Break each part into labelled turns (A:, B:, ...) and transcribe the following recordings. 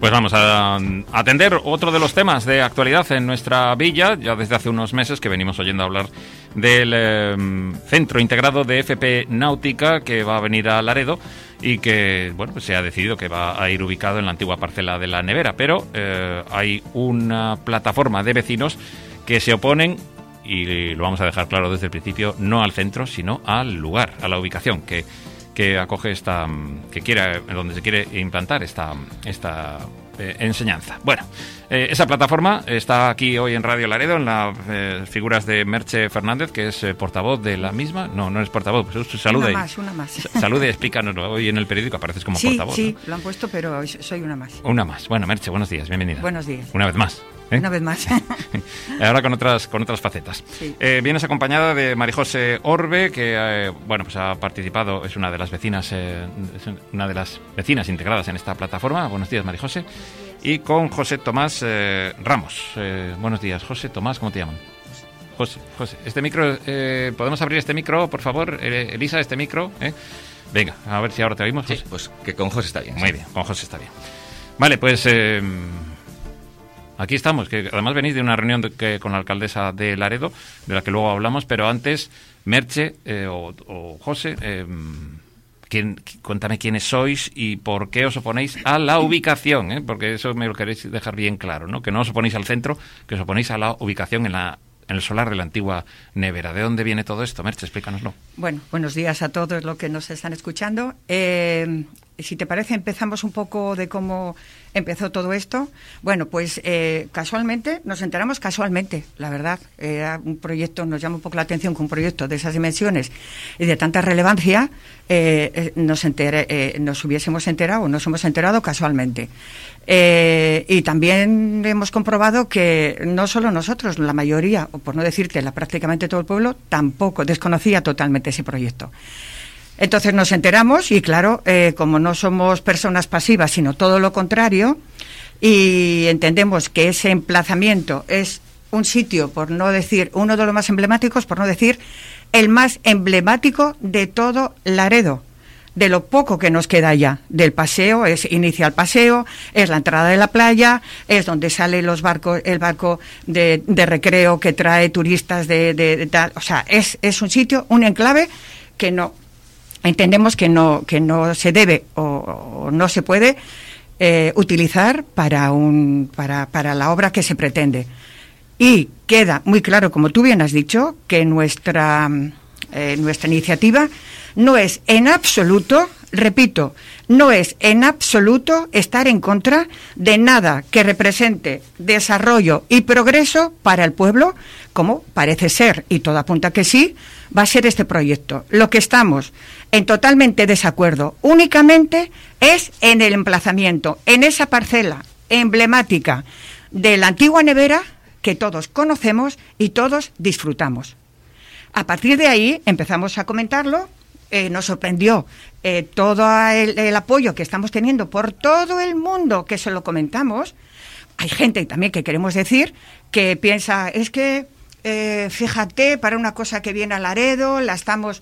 A: Pues vamos a atender otro de los temas de actualidad en nuestra villa. Ya desde hace unos meses que venimos oyendo hablar del Centro Integrado de FP Náutica que va a venir a Laredo y que, bueno, pues se ha decidido que va a ir ubicado en la antigua parcela de la Nevera. Pero hay una plataforma de vecinos que se oponen, y lo vamos a dejar claro desde el principio, no al centro, sino al lugar, a la ubicación que acoge donde se quiere implantar esta enseñanza. Bueno, esa plataforma está aquí hoy en Radio Laredo, en las figuras de Merche Fernández, que es portavoz de la misma. No es portavoz, pues salude.
B: Una más.
A: Salude, explícanos. Hoy en el periódico apareces como portavoz.
B: Sí,
A: ¿no?
B: Lo han puesto, pero soy una más.
A: Una más. Bueno, Merche, buenos días, bienvenida.
B: Buenos días.
A: Una vez más.
B: Una vez más.
A: Ahora con otras facetas.
B: Sí.
A: Vienes acompañada de Marijose Orbe, que pues ha participado, es una de las vecinas integradas en esta plataforma. Buenos días, Marijose. Y con José Tomás Ramos. Buenos días, José Tomás, ¿cómo te llaman? José. Este micro, ¿podemos abrir este micro, por favor? Elisa, este micro. Venga, a ver si ahora te oímos.
C: Sí,
A: José.
C: pues que con José está bien.
A: Muy bien, con José está bien. Vale, pues aquí estamos, que además venís de una reunión con la alcaldesa de Laredo, de la que luego hablamos, pero antes, Merche o José, cuéntame quiénes sois y por qué os oponéis a la ubicación, porque eso me lo queréis dejar bien claro, ¿no? Que no os oponéis al centro, que os oponéis a la ubicación en el solar de la antigua Nevera. ¿De dónde viene todo esto? Merche, explícanoslo.
B: Bueno, buenos días a todos los que nos están escuchando. Si te parece, empezamos un poco de cómo empezó todo esto. Bueno, pues casualmente, nos enteramos casualmente, la verdad. Era un proyecto, nos llama un poco la atención que un proyecto de esas dimensiones y de tanta relevancia nos hemos enterado casualmente. Y también hemos comprobado que no solo nosotros, la mayoría, o por no decirte prácticamente todo el pueblo, tampoco desconocía totalmente ese proyecto. Entonces nos enteramos y, claro, como no somos personas pasivas, sino todo lo contrario, y entendemos que ese emplazamiento es un sitio, por no decir uno de los más emblemáticos, por no decir el más emblemático de todo Laredo, de lo poco que nos queda ya del paseo. Inicia el paseo, es la entrada de la playa, es donde sale el barco de recreo que trae turistas de tal. O sea, es un sitio, un enclave que no entendemos que no se debe o no se puede utilizar para la obra que se pretende. Y queda muy claro, como tú bien has dicho, que nuestra iniciativa no es en absoluto, repito, no es en absoluto estar en contra de nada que represente desarrollo y progreso para el pueblo, como parece ser, y todo apunta que sí, va a ser este proyecto. Lo que estamos en totalmente desacuerdo únicamente es en el emplazamiento, en esa parcela emblemática de la antigua Nevera que todos conocemos y todos disfrutamos. A partir de ahí empezamos a comentarlo. Nos sorprendió todo el apoyo que estamos teniendo por todo el mundo que se lo comentamos. Hay gente también que queremos decir que piensa, es que fíjate, para una cosa que viene a Laredo, la estamos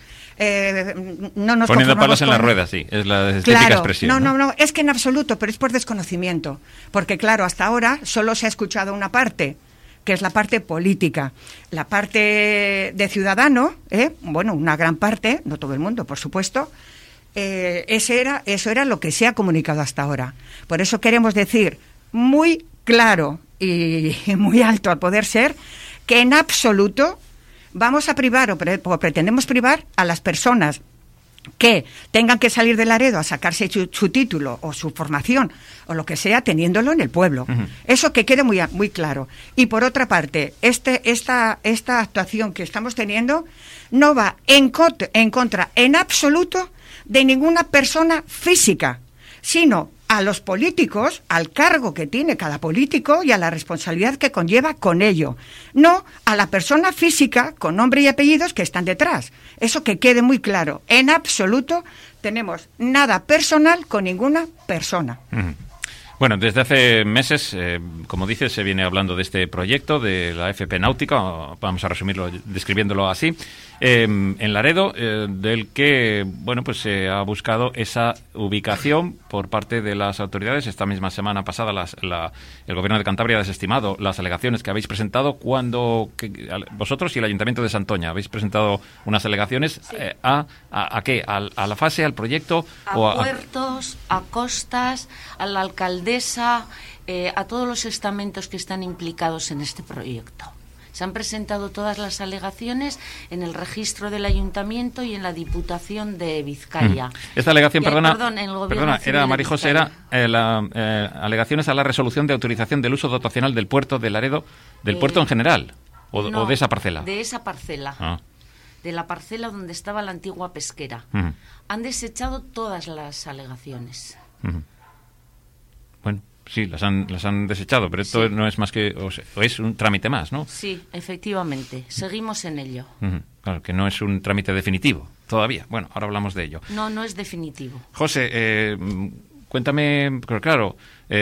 B: no nos
A: poniendo palos en la rueda, sí, es la típica expresión.
B: No, es que en absoluto, pero es por desconocimiento, porque claro, hasta ahora solo se ha escuchado una parte, que es la parte política, la parte de ciudadano, bueno, una gran parte, no todo el mundo, por supuesto. Eso era lo que se ha comunicado hasta ahora. Por eso queremos decir muy claro y muy alto a poder ser que en absoluto vamos a privar o pretendemos privar a las personas que tengan que salir de Laredo a sacarse su título o su formación o lo que sea, teniéndolo en el pueblo. Uh-huh. Eso que quede muy claro. Y por otra parte, esta actuación que estamos teniendo no va en contra en absoluto de ninguna persona física, sino a los políticos, al cargo que tiene cada político y a la responsabilidad que conlleva con ello, no a la persona física con nombre y apellidos que están detrás. Eso que quede muy claro. En absoluto tenemos nada personal con ninguna persona.
A: Uh-huh. Bueno, desde hace meses, como dices, se viene hablando de este proyecto de la FP Náutica, vamos a resumirlo describiéndolo así. en Laredo, del que, bueno, pues se ha buscado esa ubicación por parte de las autoridades. Esta misma semana pasada el Gobierno de Cantabria ha desestimado las alegaciones que habéis presentado vosotros y el Ayuntamiento de Santoña habéis presentado unas alegaciones. Sí. ¿A qué? ¿A la fase, al proyecto?
C: A puertos, a costas, a la alcaldesa, a todos los estamentos que están implicados en este proyecto. Se han presentado todas las alegaciones en el registro del Ayuntamiento y en la Diputación de Vizcaya.
A: Esta alegación, perdona,
C: era,
A: María José, era alegaciones a la resolución de autorización del uso dotacional del puerto de Laredo, del puerto en general, o de esa parcela.
C: De esa parcela. De la parcela donde estaba la antigua pesquera. Han desechado todas las alegaciones.
A: Bueno, sí, las han desechado, pero esto no es más que... o es un trámite más, ¿no?
C: Sí, efectivamente. Seguimos en ello.
A: Claro, que no es un trámite definitivo todavía. Bueno, ahora hablamos de ello.
C: No es definitivo.
A: José, cuéntame, claro,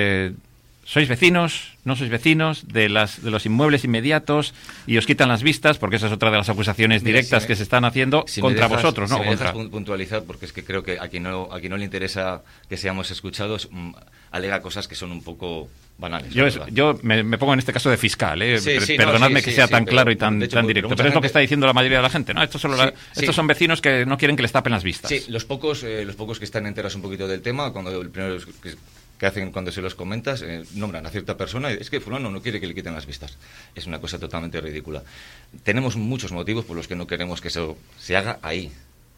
A: ¿sois vecinos, no sois vecinos de los inmuebles inmediatos y os quitan las vistas? Porque esa es otra de las acusaciones directas que se están haciendo contra vosotros, ¿no?
D: Si me dejas puntualizar, porque es que creo que a quien no le interesa que seamos escuchados, alega cosas que son un poco banales.
A: Yo me pongo en este caso de fiscal, perdonadme que sea tan claro y tan directo, pero es lo que está diciendo la mayoría de la gente, ¿no? Estos son vecinos que no quieren que les tapen las vistas.
D: Sí, los pocos que están enterados un poquito del tema, cuando el primero que hacen cuando se los comentas, nombran a cierta persona y es que fulano no quiere que le quiten las vistas. Es una cosa totalmente ridícula. Tenemos muchos motivos por los que no queremos que eso se haga ahí.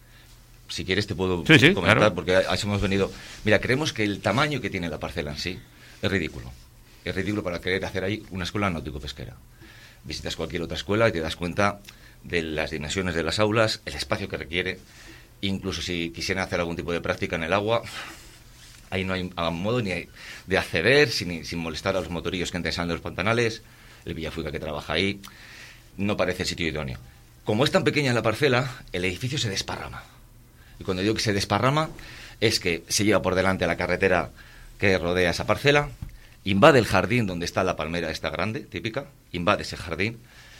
D: Si quieres te puedo comentar, claro. Porque a eso hemos venido. Mira, creemos que el tamaño que tiene la parcela en sí es ridículo. Es ridículo para querer hacer ahí una escuela náutico-pesquera. Visitas cualquier otra escuela y te das cuenta de las dimensiones de las aulas, el espacio que requiere. Incluso si quisieran hacer algún tipo de práctica en el agua... Ahí no hay modo ni de acceder sin molestar a los motorillos que entran y salen de los pantanales. El Villafuica que trabaja ahí no parece sitio idóneo. Como es tan pequeña la parcela, el edificio se desparrama. Y cuando digo que se desparrama, es que se lleva por delante la carretera que rodea esa parcela, invade el jardín donde está la palmera esta grande, típica, invade ese jardín,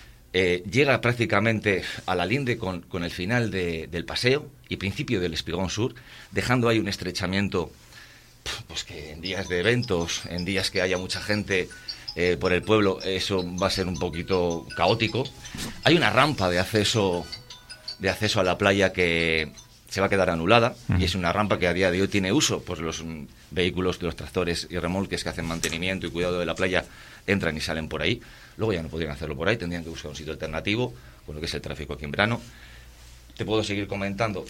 D: llega prácticamente a la linde con el final del paseo y principio del Espigón Sur, dejando ahí un estrechamiento... Pues que en días de eventos, en días que haya mucha gente por el pueblo, eso va a ser un poquito caótico. Hay una rampa de acceso a la playa que se va a quedar anulada, y es una rampa que a día de hoy tiene uso, pues los vehículos, los tractores y remolques que hacen mantenimiento y cuidado de la playa entran y salen por ahí. Luego ya no podrían hacerlo por ahí, tendrían que buscar un sitio alternativo con lo que es el tráfico aquí en verano. Te puedo seguir comentando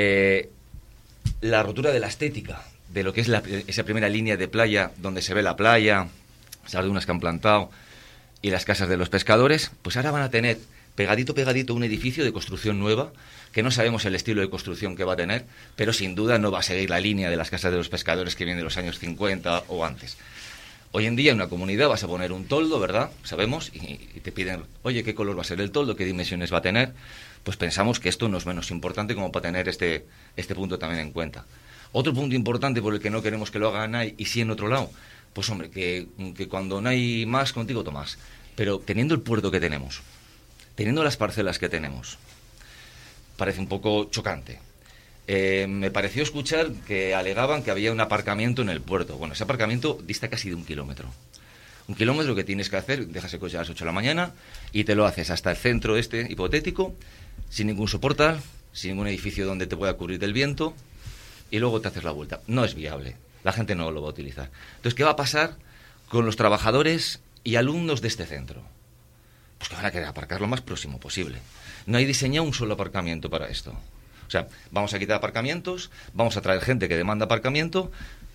D: la rotura de la estética de lo que es esa primera línea de playa donde se ve la playa, las dunas que han plantado y las casas de los pescadores. Pues ahora van a tener pegadito un edificio de construcción nueva, que no sabemos el estilo de construcción que va a tener, pero sin duda no va a seguir la línea de las casas de los pescadores que vienen de los años 50 o antes. Hoy en día en una comunidad vas a poner un toldo, ¿verdad? Sabemos, y te piden, oye, ¿qué color va a ser el toldo? ¿Qué dimensiones va a tener? Pues pensamos que esto no es menos importante como para tener este punto también en cuenta. Otro punto importante por el que no queremos que lo hagan ahí y sí en otro lado, pues hombre, que cuando no hay más, contigo tomas. Pero teniendo el puerto que tenemos, teniendo las parcelas que tenemos, parece un poco chocante. Me pareció escuchar que alegaban que había un aparcamiento en el puerto. Bueno, ese aparcamiento dista casi de 1 kilómetro. 1 kilómetro que tienes que hacer, dejas el coche a las 8 de la mañana y te lo haces hasta el centro hipotético, sin ningún soportal, sin ningún edificio donde te pueda cubrir del viento, y luego te haces la vuelta. No es viable. La gente no lo va a utilizar. Entonces, ¿qué va a pasar con los trabajadores y alumnos de este centro? Pues que van a querer aparcar lo más próximo posible. No hay diseñado un solo aparcamiento para esto. O sea, vamos a quitar aparcamientos, vamos a traer gente que demanda aparcamiento,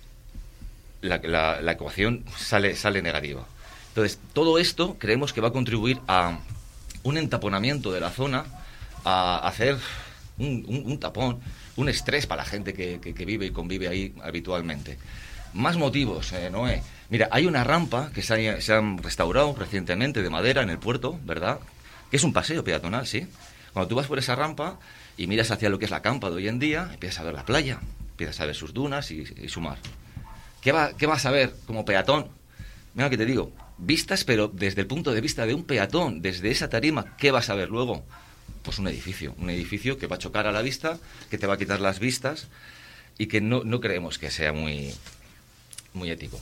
D: la ecuación sale negativa. Entonces, todo esto creemos que va a contribuir a un entaponamiento de la zona, a hacer un tapón, un estrés para la gente que vive y convive ahí habitualmente. Más motivos, Noé. Mira, hay una rampa que se han restaurado recientemente de madera en el puerto, ¿verdad? Que es un paseo peatonal, ¿sí? Cuando tú vas por esa rampa y miras hacia lo que es la campa de hoy en día, empiezas a ver la playa, empiezas a ver sus dunas y su mar. ¿Qué vas a ver como peatón? Mira que te digo, vistas, pero desde el punto de vista de un peatón, desde esa tarima, ¿qué vas a ver luego? Pues un edificio que va a chocar a la vista, que te va a quitar las vistas y que no creemos que sea muy ético.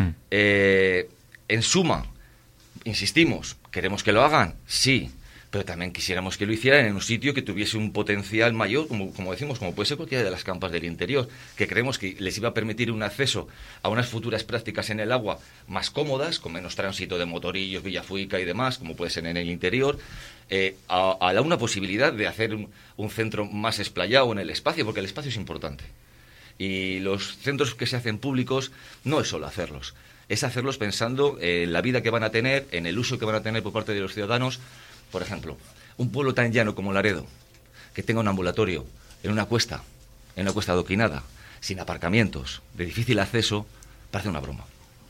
D: En suma, insistimos, ¿queremos que lo hagan? Sí, pero también quisiéramos que lo hicieran en un sitio que tuviese un potencial mayor, como decimos, como puede ser cualquiera de las campas del interior, que creemos que les iba a permitir un acceso a unas futuras prácticas en el agua más cómodas, con menos tránsito de motorillos, Villafuica y demás, como puede ser en el interior, a una posibilidad de hacer un centro más explayado en el espacio, porque el espacio es importante. Y los centros que se hacen públicos no es solo hacerlos, es hacerlos pensando en la vida que van a tener, en el uso que van a tener por parte de los ciudadanos. Por ejemplo, un pueblo tan llano como Laredo, que tenga un ambulatorio en una cuesta adoquinada, sin aparcamientos, de difícil acceso, parece una broma.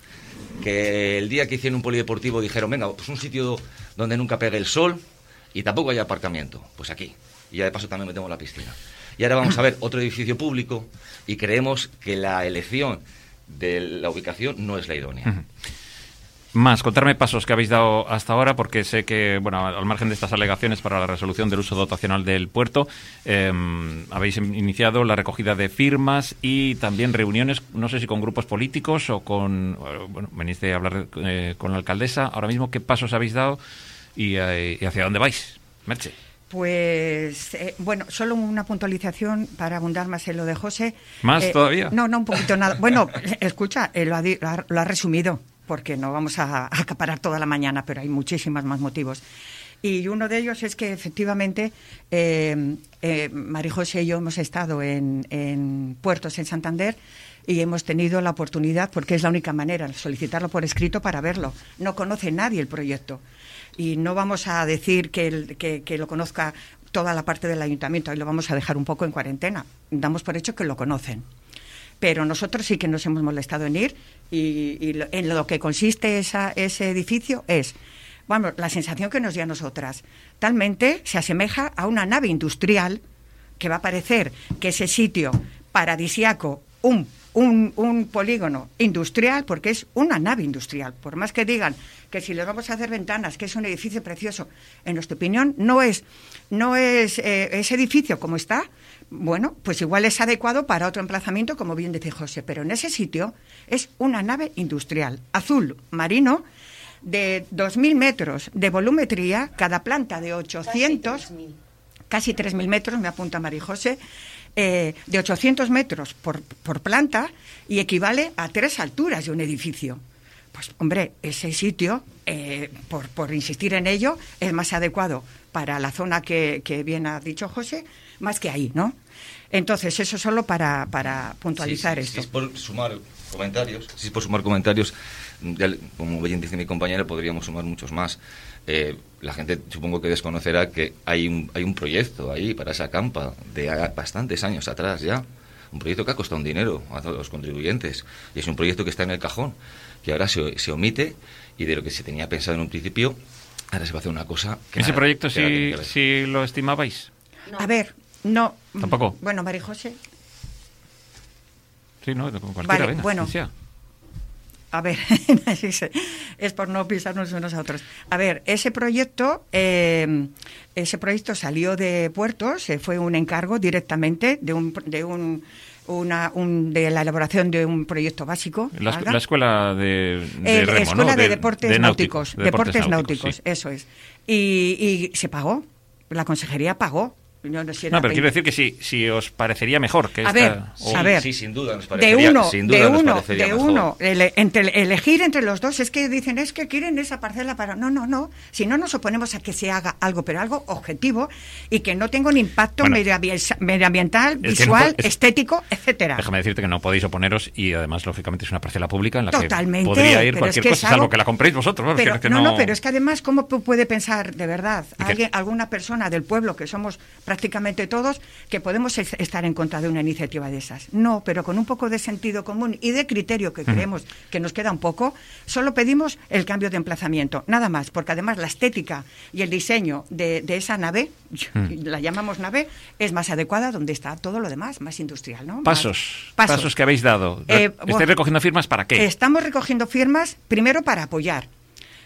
D: Que el día que hicieron un polideportivo dijeron, venga, pues un sitio donde nunca pegue el sol y tampoco haya aparcamiento, pues aquí. Y ya de paso también metemos la piscina. Y ahora vamos a ver otro edificio público y creemos que la elección de la ubicación no es la idónea.
A: Más, contarme pasos que habéis dado hasta ahora, porque sé que, bueno, al margen de estas alegaciones para la resolución del uso dotacional del puerto, habéis iniciado la recogida de firmas y también reuniones, no sé si con grupos políticos o con, bueno, venís de hablar con la alcaldesa. Ahora mismo, ¿qué pasos habéis dado y hacia dónde vais? Merche.
B: Pues, bueno, solo una puntualización para abundar más en lo de José.
A: ¿Más todavía?
B: No, un poquito nada. Bueno, escucha, lo ha resumido, porque no vamos a acaparar toda la mañana, pero hay muchísimos más motivos. Y uno de ellos es que, efectivamente, María José y yo hemos estado en puertos en Santander y hemos tenido la oportunidad, porque es la única manera, solicitarlo por escrito para verlo. No conoce nadie el proyecto. Y no vamos a decir que lo conozca toda la parte del ayuntamiento, ahí lo vamos a dejar un poco en cuarentena. Damos por hecho que lo conocen. Pero nosotros sí que nos hemos molestado en ir y en lo que consiste ese edificio es, vamos, la sensación que nos dio a nosotras. Talmente se asemeja a una nave industrial que va a parecer que ese sitio paradisiaco, un polígono industrial, porque es una nave industrial. Por más que digan que si les vamos a hacer ventanas, que es un edificio precioso, en nuestra opinión no es ese edificio como está, bueno, pues igual es adecuado para otro emplazamiento, como bien dice José, pero en ese sitio es una nave industrial, azul marino, de 2.000 metros de volumetría, cada planta de 800, casi 3.000 metros, me apunta María José, de 800 metros por planta y equivale a 3 alturas de un edificio. Pues, hombre, ese sitio, por insistir en ello, es más adecuado para la zona que bien ha dicho José, más que ahí, ¿no? Entonces, eso solo para puntualizar esto.
D: Si es por sumar comentarios, ya, como bien dice mi compañera, podríamos sumar muchos más. La gente supongo que desconocerá que hay un proyecto ahí para esa campa de bastantes años atrás ya, un proyecto que ha costado un dinero a todos los contribuyentes y es un proyecto que está en el cajón, que ahora se omite y de lo que se tenía pensado en un principio, ahora se va a hacer una cosa que
A: ¿ese proyecto sí lo estimabais?
B: No. A ver, no.
A: ¿Tampoco?
B: Bueno, María José.
A: Sí, no, cualquiera,
B: vale,
A: venga,
B: bueno.
A: sea.
B: A ver, es por no pisarnos unos a otros. A ver, ese proyecto salió de Puertos, fue un encargo directamente de la elaboración de un proyecto básico.
A: La escuela de remo,
B: escuela
A: ¿no?
B: de deportes náuticos. Deportes náuticos,
A: sí.
B: Eso es. Y se pagó, la consejería pagó. No,
A: pero quiero decir que si os parecería mejor que
B: a ver,
D: sí, sin duda nos parecería mejor.
B: Elegir entre los dos, es que dicen, es que quieren esa parcela para... No, si no nos oponemos a que se haga algo, pero algo objetivo y que no tenga un impacto medioambiental, visual, estético, etcétera.
A: Déjame decirte que no podéis oponeros y además, lógicamente, es una parcela pública en la
B: Totalmente,
A: que podría ir cualquier cosa,
B: es
A: salvo que la compréis vosotros.
B: Pero, pero es que además, ¿cómo puede pensar de verdad alguna persona del pueblo, que somos prácticamente todos, que podemos estar en contra de una iniciativa de esas? No, pero con un poco de sentido común y de criterio, que creemos que nos queda un poco, solo pedimos el cambio de emplazamiento, nada más, porque además la estética y el diseño de esa nave, la llamamos nave, es más adecuada donde está todo lo demás, más industrial, ¿no?
A: Pasos que habéis dado. ¿Estáis recogiendo firmas para qué?
B: Estamos recogiendo firmas, primero para apoyar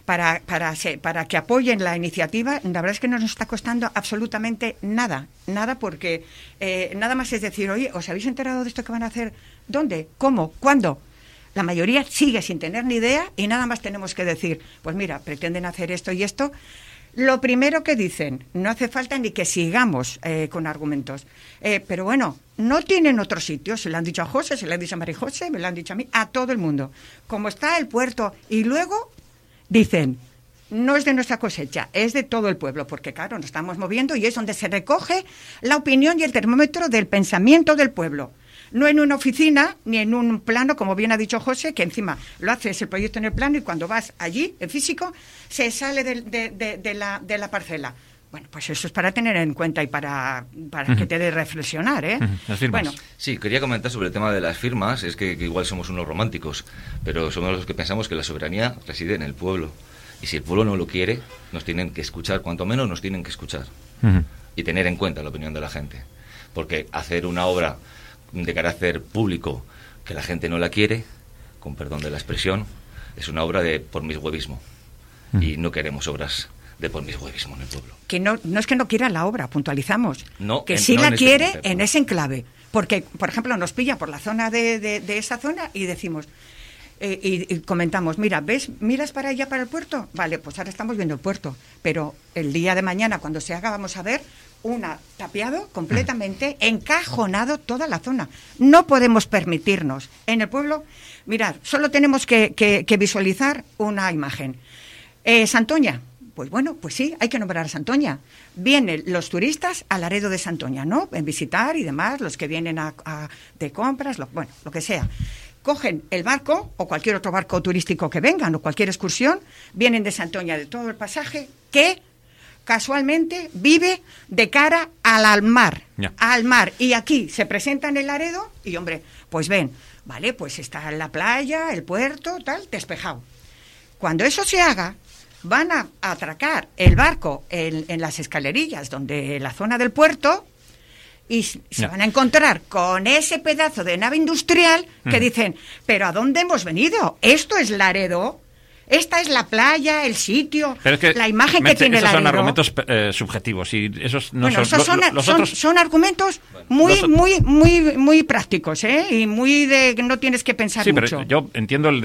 B: para que apoyen la iniciativa, la verdad es que no nos está costando absolutamente nada, porque nada más es decir, oye, ¿os habéis enterado de esto que van a hacer? ¿Dónde? ¿Cómo? ¿Cuándo? La mayoría sigue sin tener ni idea y nada más tenemos que decir, pues mira, pretenden hacer esto y esto. Lo primero que dicen, no hace falta ni que sigamos con argumentos. Pero bueno, no tienen otro sitio. Se lo han dicho a José, se lo han dicho a María José, me lo han dicho a mí, a todo el mundo. Como está el puerto. Y luego dicen, no es de nuestra cosecha, es de todo el pueblo. Porque claro, nos estamos moviendo y es donde se recoge la opinión y el termómetro del pensamiento del pueblo. No en una oficina, ni en un plano, como bien ha dicho José, que encima lo haces el proyecto en el plano y cuando vas allí, en físico, se sale de la parcela. Bueno, pues eso es para tener en cuenta y para que te dé reflexionar, ¿eh?
A: Las firmas.
B: Bueno.
D: Sí, quería comentar sobre el tema de las firmas. Es que igual somos unos románticos, pero somos los que pensamos que la soberanía reside en el pueblo. Y si el pueblo no lo quiere, nos tienen que escuchar, cuanto menos nos tienen que escuchar. Y tener en cuenta la opinión de la gente. Porque hacer una obra de carácter público que la gente no la quiere, con perdón de la expresión, es una obra de por mis huevismo. Y no queremos obras de por mis huevismo en el pueblo. Que
B: no es que no quiera la obra, puntualizamos.
D: No,
B: que sí la quiere en ese enclave. Porque, por ejemplo, nos pilla por la zona de esa zona y decimos, y comentamos, mira, ¿miras para allá, para el puerto? Vale, pues ahora estamos viendo el puerto. Pero el día de mañana, cuando se haga, vamos a ver tapiado completamente, encajonado toda la zona. No podemos permitirnos. En el pueblo, mirad, solo tenemos que visualizar una imagen. Santoña, pues bueno, pues sí, hay que nombrar a Santoña. Vienen los turistas a Laredo de Santoña, ¿no? En visitar y demás, los que vienen de compras, lo que sea. Cogen el barco o cualquier otro barco turístico que vengan o cualquier excursión, vienen de Santoña, de todo el pasaje, que casualmente vive de cara al mar, al mar. Y aquí se presenta en el Laredo y, hombre, pues ven, vale, pues está la playa, el puerto, tal, despejado. Cuando eso se haga, van a atracar el barco en las escalerillas, donde la zona del puerto, y se van a encontrar con ese pedazo de nave industrial que dicen, ¿pero a dónde hemos venido? ¿Esto es Laredo? Esta es la playa, el sitio, es que la imagen que tiene Laredo.
A: Esos son argumentos subjetivos y esos no
B: son argumentos muy prácticos, ¿eh? Y muy de no tienes que pensar mucho.
A: Sí, pero yo entiendo el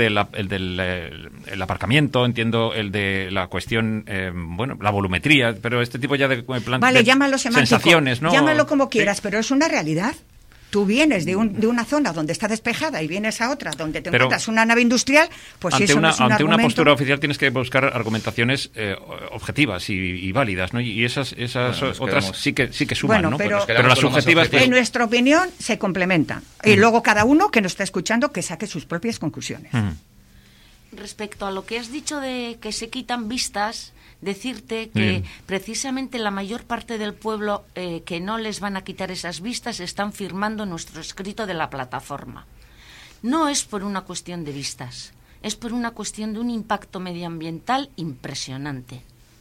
A: del aparcamiento, entiendo el de la cuestión, la volumetría, pero este tipo ya de plan,
B: vale, llámalo semántico,
A: sensaciones, ¿no?
B: Llámalo como quieras, pero es una realidad. Tú vienes de una zona donde está despejada y vienes a otra donde te encuentras una nave industrial, pues eso no es un
A: ante
B: argumento.
A: Una postura oficial tienes que buscar argumentaciones objetivas y válidas, ¿no? Y esas otras sí que suman,
B: bueno,
A: ¿no?
B: Pero
A: las subjetivas,
B: en nuestra opinión, se complementan. Y luego cada uno que nos está escuchando que saque sus propias conclusiones.
C: Respecto a lo que has dicho de que se quitan vistas, decirte que precisamente la mayor parte del pueblo que no les van a quitar esas vistas están firmando nuestro escrito de la plataforma. No es por una cuestión de vistas, es por una cuestión de un impacto medioambiental impresionante.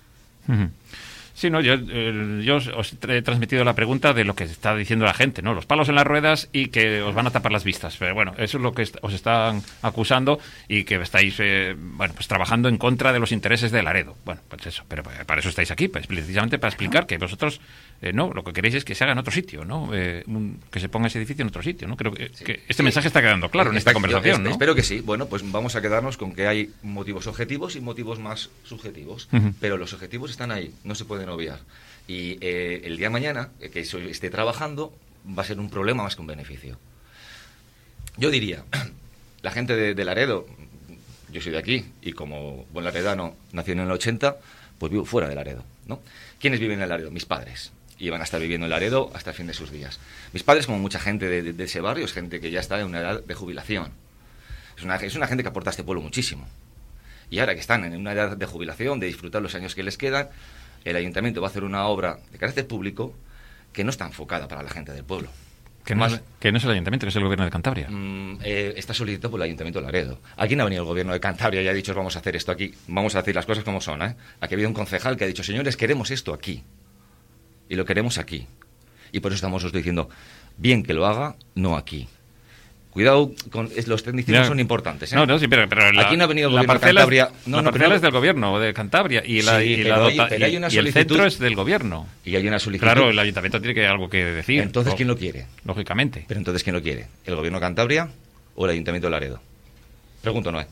A: Sí, no, yo os he transmitido la pregunta de lo que está diciendo la gente, ¿no? Los palos en las ruedas y que os van a tapar las vistas. Pero bueno, eso es lo que os están acusando y que estáis, pues trabajando en contra de los intereses de Laredo. Bueno, pues eso, pero para eso estáis aquí, pues, precisamente para explicar que vosotros, lo que queréis es que se haga en otro sitio, ¿no? Que se ponga ese edificio en otro sitio, ¿no? Creo que este mensaje está quedando claro en esta conversación, ¿no?
D: Espero que sí. Bueno, pues vamos a quedarnos con que hay motivos objetivos y motivos más subjetivos. Pero los objetivos están ahí, no se pueden obviar. Y el día de mañana, que eso esté trabajando, va a ser un problema más que un beneficio. Yo diría, la gente de Laredo, yo soy de aquí, y como buen laredano, nací en el 80, pues vivo fuera de Laredo, ¿no? ¿Quiénes viven en Laredo? Mis padres. Y van a estar viviendo en Laredo hasta el fin de sus días. Mis padres, como mucha gente de ese barrio, es gente que ya está en una edad de jubilación. Es una gente que aporta a este pueblo muchísimo. Y ahora que están en una edad de jubilación, de disfrutar los años que les quedan, el ayuntamiento va a hacer una obra de carácter público que no está enfocada para la gente del pueblo.
A: Que no es el ayuntamiento, que es el gobierno de Cantabria.
D: Está solicitado por el ayuntamiento de Laredo. Aquí no ha venido el gobierno de Cantabria y ha dicho, vamos a hacer esto aquí, vamos a decir las cosas como son, ¿eh? Aquí ha habido un concejal que ha dicho, señores, queremos esto aquí. Y lo queremos aquí. Y por eso estamos diciendo, bien que lo haga, no aquí. Cuidado con los tecnicismos, son importantes. ¿eh?
A: No, sí, pero
D: aquí no ha venido el
A: la
D: gobierno de
A: parcela,
D: Cantabria.
A: la parcela es del gobierno de Cantabria y el centro es del gobierno.
D: Y hay una solicitud.
A: Claro, el ayuntamiento tiene algo que decir.
D: Entonces, ¿quién lo quiere?
A: Lógicamente.
D: Pero entonces, ¿quién lo quiere? ¿El gobierno de Cantabria o el ayuntamiento de Laredo? Pregunto, Noé.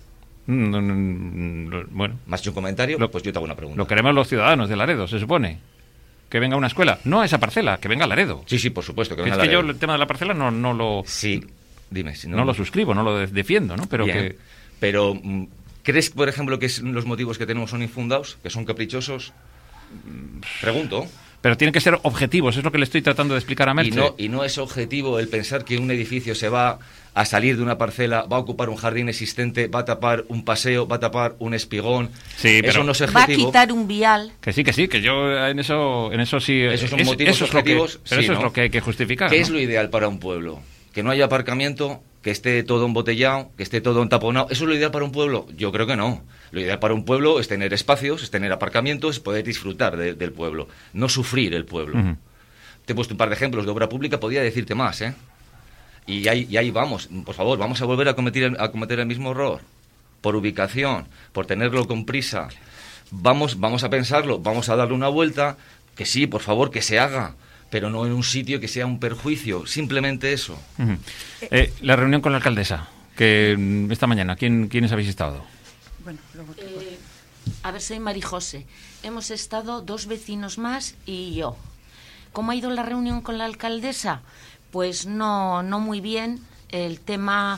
A: Bueno.
D: ¿Más que un comentario? Pues yo te hago una pregunta.
A: Lo queremos los ciudadanos de Laredo, se supone. Que venga a una escuela. No a esa parcela, que venga a Laredo.
D: Sí, por supuesto, que venga a
A: Laredo.
D: Laredo.
A: Yo el tema de la parcela no lo...
D: Sí, dime. Si
A: no lo suscribo, no lo defiendo, ¿no? Pero
D: bien. Pero, ¿crees, por ejemplo, que los motivos que tenemos son infundados? ¿Que son caprichosos? Pregunto.
A: Pero tienen que ser objetivos, es lo que le estoy tratando de explicar a Merche.
D: Y no es objetivo el pensar que un edificio se va a salir de una parcela, va a ocupar un jardín existente, va a tapar un paseo, va a tapar un espigón.
A: Sí, pero
D: eso no es objetivo.
C: Va a quitar un vial.
A: Que sí, que yo en eso sí...
D: Esos son motivos objetivos.
A: Pero eso es lo que hay que justificar.
D: ¿Qué es lo ideal para un pueblo? Que no haya aparcamiento, que esté todo embotellado, que esté todo entaponado. ¿Eso es lo ideal para un pueblo? Yo creo que no. Lo ideal para un pueblo es tener espacios, es tener aparcamientos, es poder disfrutar del pueblo, no sufrir el pueblo. Te he puesto un par de ejemplos de obra pública, podría decirte más, ¿eh? Y ahí vamos. Por favor, vamos a volver a cometer el mismo error. Por ubicación, por tenerlo con prisa. Vamos a pensarlo, vamos a darle una vuelta. Que sí, por favor, que se haga, pero no en un sitio que sea un perjuicio. Simplemente eso.
A: La reunión con la alcaldesa, que esta mañana, ¿quiénes habéis estado?
B: Bueno,
C: a ver, soy Marijose. Hemos estado 2 vecinos más y yo. ¿Cómo ha ido la reunión con la alcaldesa? Pues no muy bien. El tema...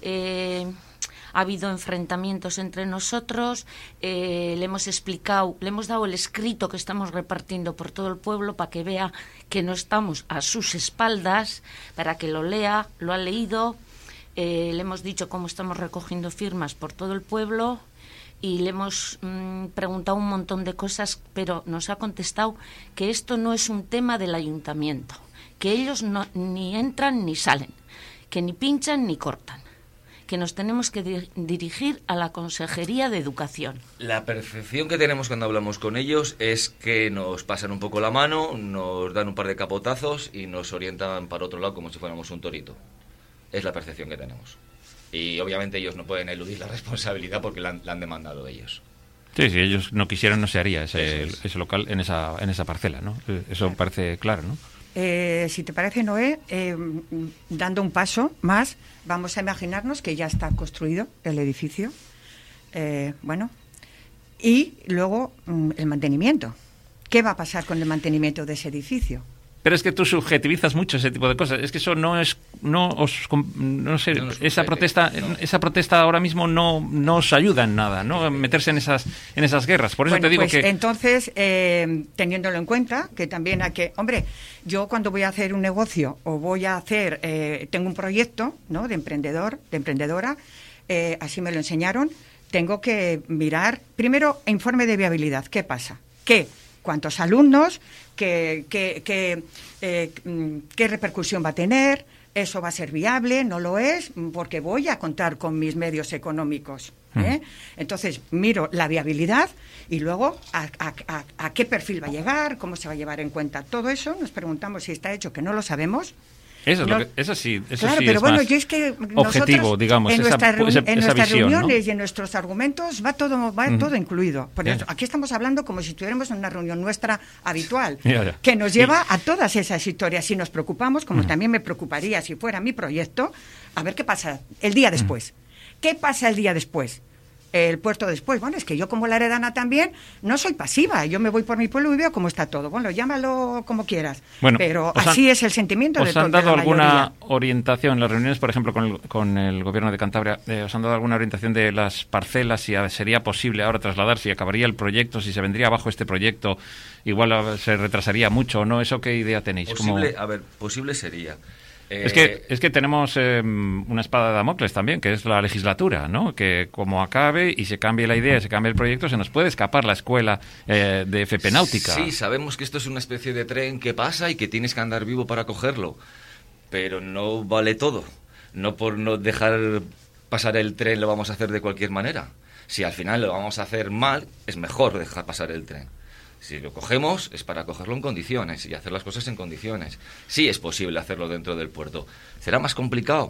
C: ha habido enfrentamientos entre nosotros, le hemos explicado, le hemos dado el escrito que estamos repartiendo por todo el pueblo para que vea que no estamos a sus espaldas, para que lo lea, lo ha leído, le hemos dicho cómo estamos recogiendo firmas por todo el pueblo y le hemos preguntado un montón de cosas, pero nos ha contestado que esto no es un tema del ayuntamiento, que ellos ni entran ni salen, que ni pinchan ni cortan, que nos tenemos que dirigir a la Consejería de Educación.
D: La percepción que tenemos cuando hablamos con ellos es que nos pasan un poco la mano, nos dan un par de capotazos y nos orientan para otro lado como si fuéramos un torito. Es la percepción que tenemos. Y obviamente ellos no pueden eludir la responsabilidad porque la han demandado ellos.
A: Sí, si ellos no quisieran no se haría ese local en esa parcela, ¿no? Eso parece claro, ¿no?
B: Si te parece, Noé, dando un paso más, vamos a imaginarnos que ya está construido el edificio, y luego el mantenimiento. ¿Qué va a pasar con el mantenimiento de ese edificio?
A: Pero es que tú subjetivizas mucho ese tipo de cosas. Es que eso no sé, esa protesta ahora mismo no os ayuda en nada, ¿no? Meterse en esas guerras. Por eso te digo
B: pues
A: que...
B: Entonces, teniéndolo en cuenta, que también hay que... Hombre, yo cuando voy a hacer un negocio o voy a hacer... tengo un proyecto, ¿no?, de emprendedora, así me lo enseñaron, tengo que mirar, primero, informe de viabilidad. ¿Qué pasa? ¿Cuántos alumnos? ¿Qué repercusión va a tener? ¿Eso va a ser viable? ¿No lo es? Porque voy a contar con mis medios económicos. Entonces, miro la viabilidad y luego a qué perfil va a llegar, cómo se va a llevar en cuenta. Todo eso nos preguntamos si está hecho, que no lo sabemos.
A: Eso sí
B: pero
A: es
B: bueno,
A: más
B: yo es que
A: objetivo, digamos,
B: en nuestras
A: visión,
B: reuniones,
A: ¿no?
B: Y en nuestros argumentos va todo incluido. Por eso, aquí estamos hablando como si estuviéramos en una reunión nuestra habitual, que nos lleva a todas esas historias. Si nos preocupamos, como también me preocuparía si fuera mi proyecto, a ver qué pasa el día después. ¿Qué pasa el día después? El puerto después. Bueno, es que yo como laredana también no soy pasiva. Yo me voy por mi pueblo y veo cómo está todo. Bueno, llámalo como quieras. Bueno, pero así es el sentimiento de toda la mayoría.
A: ¿Os han dado alguna orientación en las reuniones, por ejemplo, con el gobierno de Cantabria? ¿Os han dado alguna orientación de las parcelas? Si sería posible ahora trasladar, si acabaría el proyecto, si se vendría abajo este proyecto, igual se retrasaría mucho o no. ¿Eso qué idea tenéis?
D: Posible sería.
A: Es que tenemos una espada de Damocles también, que es la legislatura, ¿no? Que como acabe y se cambie la idea, se cambie el proyecto, se nos puede escapar la escuela de FP Náutica.
D: Sí, sabemos que esto es una especie de tren que pasa y que tienes que andar vivo para cogerlo, pero no vale todo. No por no dejar pasar el tren lo vamos a hacer de cualquier manera. Si al final lo vamos a hacer mal, es mejor dejar pasar el tren. Si lo cogemos, es para cogerlo en condiciones y hacer las cosas en condiciones. Sí es posible hacerlo dentro del puerto. ¿Será más complicado?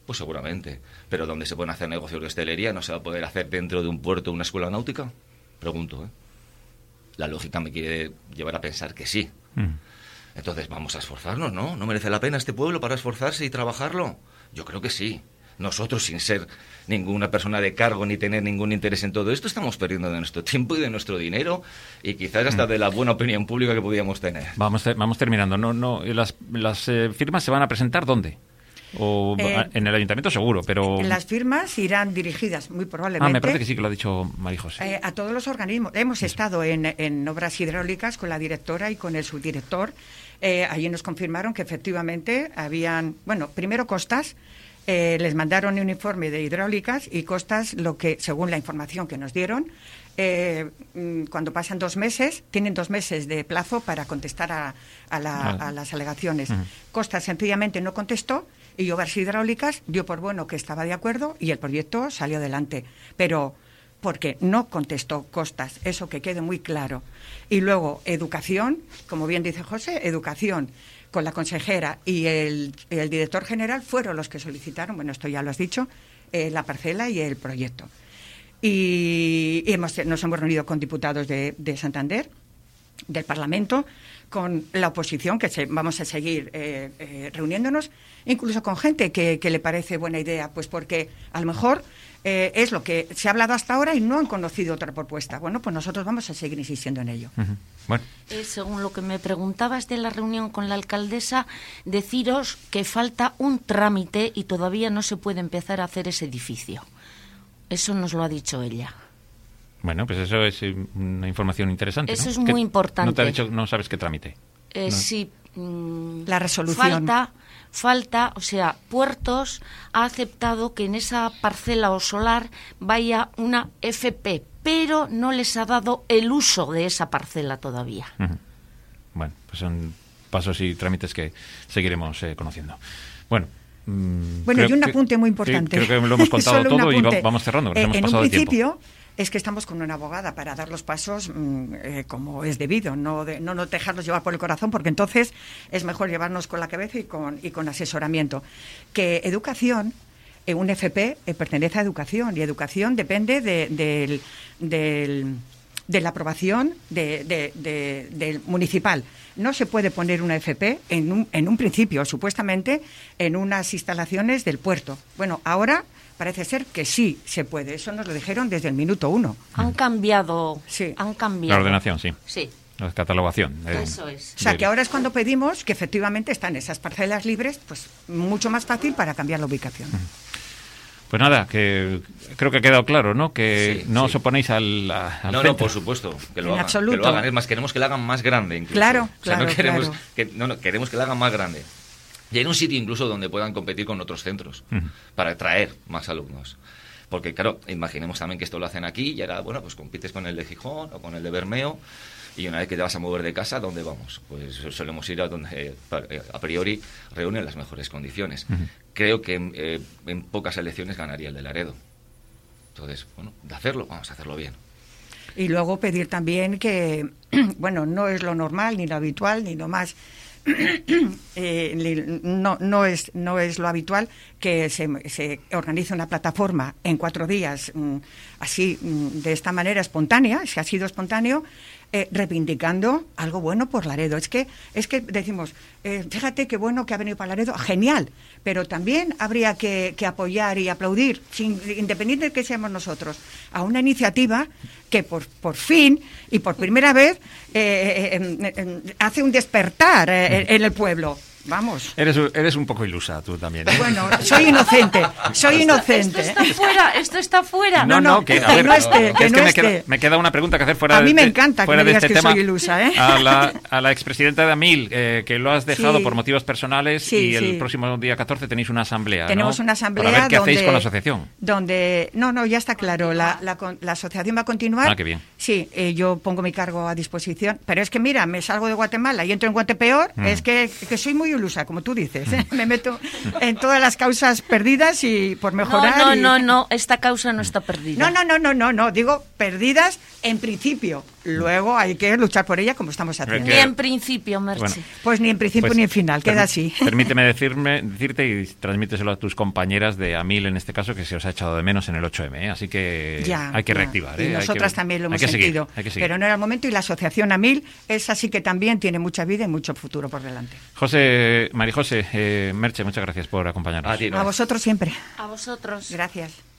D: Pues seguramente. Pero ¿dónde se pueden hacer negocios de hostelería? ¿No se va a poder hacer dentro de un puerto una escuela náutica? Pregunto, ¿eh? La lógica me quiere llevar a pensar que sí. Entonces vamos a esforzarnos, ¿no? ¿No merece la pena este pueblo para esforzarse y trabajarlo? Yo creo que sí. Nosotros, sin ser ninguna persona de cargo ni tener ningún interés en todo esto, estamos perdiendo de nuestro tiempo y de nuestro dinero y quizás hasta de la buena opinión pública que podíamos tener. Vamos
A: terminando. Las firmas se van a presentar ¿dónde? O en el ayuntamiento seguro, pero...
B: Las firmas irán dirigidas, muy probablemente...
A: me parece que sí que lo ha dicho María José.
B: A todos los organismos. Hemos estado en obras hidráulicas con la directora y con el subdirector. Allí nos confirmaron que efectivamente habían... Bueno, primero Costas... les mandaron un informe de hidráulicas y Costas, lo que, según la información que nos dieron, cuando pasan 2 meses, tienen 2 meses de plazo para contestar a las alegaciones. Costas sencillamente no contestó y Obras Hidráulicas dio por bueno que estaba de acuerdo y el proyecto salió adelante. Pero porque no contestó Costas, eso que quede muy claro. Y luego, educación, como bien dice José, educación, con la consejera y el director general fueron los que solicitaron, bueno, esto ya lo has dicho, la parcela y el proyecto. Y nos hemos reunido con diputados de Santander, del Parlamento, con la oposición, que vamos a seguir reuniéndonos, incluso con gente que le parece buena idea, pues porque a lo mejor es lo que se ha hablado hasta ahora y no han conocido otra propuesta. Bueno, pues nosotros vamos a seguir insistiendo en ello.
A: Bueno.
C: Según lo que me preguntabas de la reunión con la alcaldesa, deciros que falta un trámite y todavía no se puede empezar a hacer ese edificio. Eso nos lo ha dicho ella.
A: Bueno, pues eso es una información interesante.
C: Eso, ¿no? Es
A: muy
C: muy importante.
A: ¿No te ha dicho, no sabes qué trámite?
C: No. Sí.
B: La resolución.
C: Falta, o sea, Puertos ha aceptado que en esa parcela o solar vaya una FP, pero no les ha dado el uso de esa parcela todavía.
A: Bueno, pues son pasos y trámites que seguiremos conociendo. Bueno,
B: y un apunte muy importante.
A: Creo que lo hemos contado todo y vamos cerrando, que nos hemos pasado
B: de
A: tiempo.
B: En un principio es que estamos con una abogada para dar los pasos como es debido, no dejarlos llevar por el corazón, porque entonces es mejor llevarnos con la cabeza y con asesoramiento. Que educación, un FP pertenece a educación, y educación depende de la aprobación del municipal. No se puede poner una FP en un principio, supuestamente, en unas instalaciones del puerto. Bueno, ahora parece ser que sí se puede. Eso nos lo dijeron desde el minuto 1.
C: Han cambiado.
B: Sí.
C: Han cambiado.
A: La ordenación, sí.
C: Sí.
A: La catalogación.
C: Eso es.
B: O sea, que ahora es cuando pedimos que efectivamente están esas parcelas libres, pues mucho más fácil para cambiar la ubicación.
A: Pues nada, que creo que ha quedado claro, ¿no? Que
D: sí,
A: no os oponéis al
D: No,
A: centro.
D: por supuesto, que lo
B: En
D: hagan.
B: absoluto.
D: Que lo hagan. Es más, queremos que lo hagan más grande incluso.
B: Claro,
D: o sea,
B: claro,
D: no queremos
B: claro.
D: queremos que lo hagan más grande. Y en un sitio incluso donde puedan competir con otros centros, para atraer más alumnos. Porque, claro, imaginemos también que esto lo hacen aquí y ahora, bueno, pues compites con el de Gijón o con el de Bermeo, y una vez que te vas a mover de casa, ¿dónde vamos? Pues solemos ir a donde a priori reúnen las mejores condiciones. Creo que en pocas elecciones ganaría el de Laredo. Entonces, bueno, de hacerlo, vamos a hacerlo bien.
B: Y luego pedir también que, bueno, no es lo normal, ni lo habitual, ni lo más... no es lo habitual que se organice una plataforma en 4 días, así, de esta manera espontánea, si ha sido espontáneo, reivindicando algo bueno por Laredo. Es que decimos, fíjate qué bueno que ha venido para Laredo, genial, pero también habría que apoyar y aplaudir, independiente de que seamos nosotros, a una iniciativa que por fin y por primera vez hace un despertar en el pueblo. Vamos.
A: Eres un poco ilusa tú también, ¿eh?
B: Bueno, soy inocente.
C: Esto está fuera.
A: No, que a ver, me queda una pregunta que hacer fuera
B: de
A: este tema.
B: A mí me encanta que me digas que soy ilusa, ¿eh?
A: A la expresidenta de AMIL, que lo has dejado por motivos personales, y el próximo día 14 tenéis una asamblea,
B: Tenemos una asamblea
A: para ver qué hacéis con la asociación.
B: No, ya está claro. La asociación va a continuar.
A: Ah, qué bien.
B: Sí, yo pongo mi cargo a disposición. Pero es que, mira, me salgo de Guatemala y entro en Guatepeor. Es que soy muy ilusa, como tú dices. Me meto en todas las causas perdidas y por mejorar.
C: No, esta causa no está perdida.
B: No, digo perdidas en principio. Luego hay que luchar por ella como estamos haciendo.
C: Ni en principio, Merche.
A: Bueno,
B: pues ni en principio ni en final, queda así.
A: Permíteme decirte y transmíteselo a tus compañeras de AMIL, en este caso, que se os ha echado de menos en el 8M, ¿eh? Así que hay que reactivar.
B: Y nosotras también lo hemos sentido, pero no era el momento, y la asociación AMIL es así que también tiene mucha vida y mucho futuro por delante.
A: María José, Merche, muchas gracias por acompañarnos.
B: A vosotros siempre.
C: A vosotros.
B: Gracias.